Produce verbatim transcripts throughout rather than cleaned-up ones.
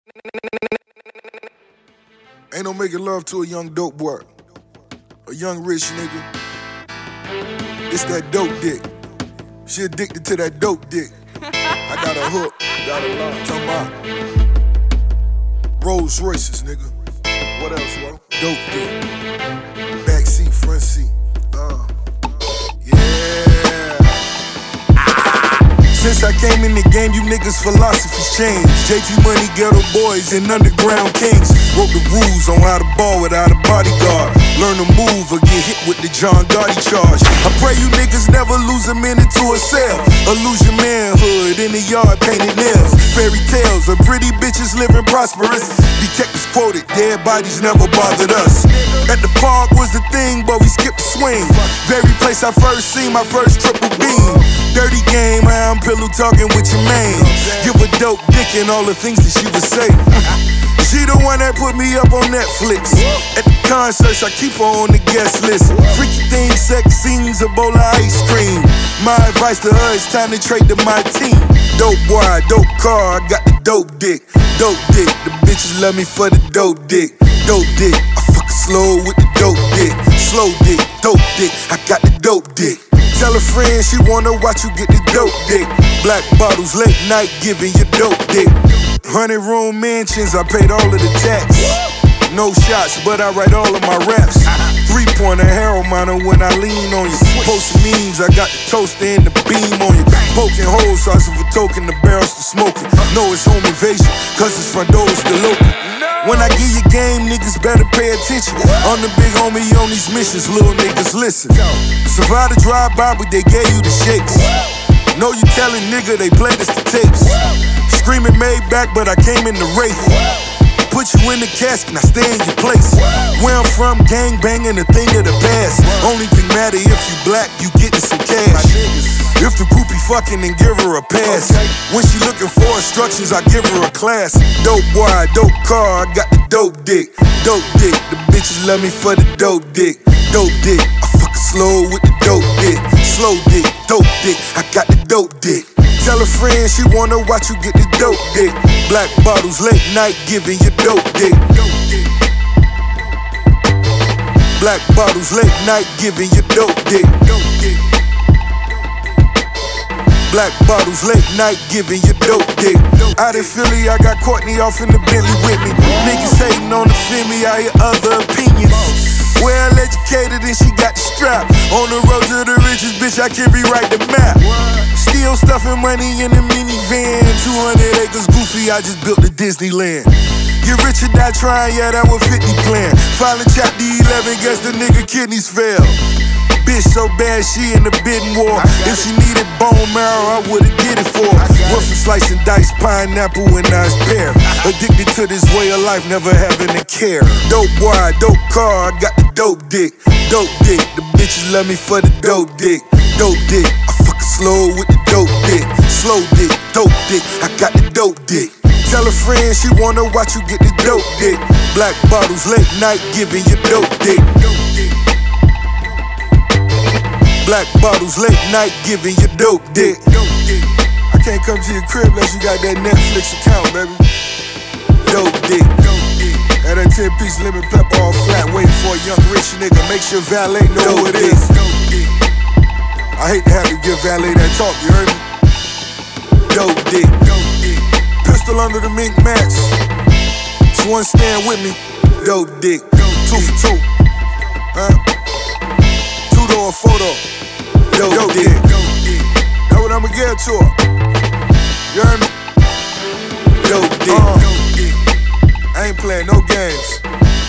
Ain't no making love to a young dope boy, a young rich nigga. It's that dope dick. She addicted to that dope dick. I got a hook, got a lot. Talking about Rolls Royces, nigga. What else, bro? Dope dick. Back seat, front seat. Uh, yeah. Since I came in the game, you niggas' philosophies changed. J T Money, Ghetto Boys, and Underground Kings wrote the rules on how to ball without a bodyguard. Learn to move or get hit with the John Gotti charge. I pray you niggas never lose a minute to a cell, or lose your manhood in the yard painted nails. Fairy tales of pretty bitches living prosperous. Detectives quoted, dead bodies never bothered us. At the park was the thing, but we skipped the swing. Very place I first seen my first triple beam. Dirty game, I'm pillow talking with your man. Give a dope dick and all the things that she would say. She the one that put me up on Netflix. At the concerts, I keep her on the guest list. Freaky things, sex scenes, a bowl of ice cream. My advice to her is time to trade to my team. Dope boy, dope car, I got the dope dick. Dope dick, the bitches love me for the dope dick. Dope dick, I fuck slow with the dope dick. Slow dick, dope dick, I got the dope dick. Tell a friend she wanna watch you get the dope dick. Black bottles, late night giving you dope dick. Hundred room mansions, I paid all of the tax. No shots, but I write all of my raps. Three pointer hero miner when I lean on you. Posting memes, I got the toaster and the beam on you. Poking holes, sauce of a token, the barrels to smoking. Know it's home invasion, cause it's front door is still open. When I give you game, niggas better pay attention. I'm the big homie on these missions, little niggas listen. Survive the drive-by, but they gave you the shakes. Know you telling nigga they played us the tapes. Screaming made back, but I came in the race. Put you in the casket, now stay in your place. Where I'm from, gang banging a thing of the past. Only thing matter if you black, you getting some cash. If the groupie fucking, then give her a pass. When she looking for instructions, I give her a class. Dope boy, dope car, I got the dope dick. Dope dick, the bitches love me for the dope dick. Dope dick, I fuck slow with the dope dick. Slow dick, dope dick, I got the dope dick. Tell a friend she wanna watch you get the dope dick. Black bottles, late night giving you dope dick. Black bottles, late night giving you dope dick. Black bottles, late night giving you dope dick. Out in Philly, I got Courtney off in the Bentley with me. Niggas hating on the Philly, I hear other opinions. Well educated and she got the strap. On the road to the richest bitch, I can rewrite the map. Still stuffing money in the minivan. two hundred acres goofy, I just built the Disneyland. Get rich or die trying, yeah, that was fifty plan. Finally chapter eleven, guess the nigga kidneys fail. Bitch so bad, she in the bidding war. If she needed bone marrow, I would've did it for her. Went from slicing dice, pineapple, and nice pear. Addicted to this way of life, never having to care. Dope boy, dope car, I got the dope dick. Dope dick, the bitches love me for the dope dick. Dope dick, I fuck slow with the dope dick. Slow dick, dope dick, I got the dope dick. Tell a friend she wanna watch you get the dope dick. Black bottles, late night giving you dope dick. Black bottles, late night giving you dope dick. I can't come to your crib unless you got that Netflix account, baby. Dope dick. At a ten piece lemon pepper all flat, waiting for a young rich nigga. Make sure valet know who it is. I hate to have to give valet that talk, you heard me? Dope dick. Pistol under the mink match. Swan stand with me. Dope dick. Two for two. Huh? Two door photo. Dope dick. That's what I'ma give to her. You heard me? Dope dick. Uh, I ain't playing no games.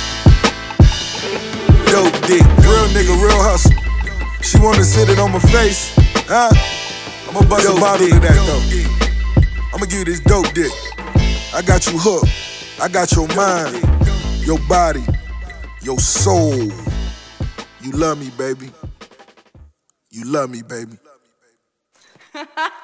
Dope dick. Real nigga, real hustle. She wanna sit it on my face. Huh? I'ma bust a bottle to that though. I'ma give you this dope dick. I got you hooked. I got your mind, your body, your soul. You love me, baby. You love me, baby.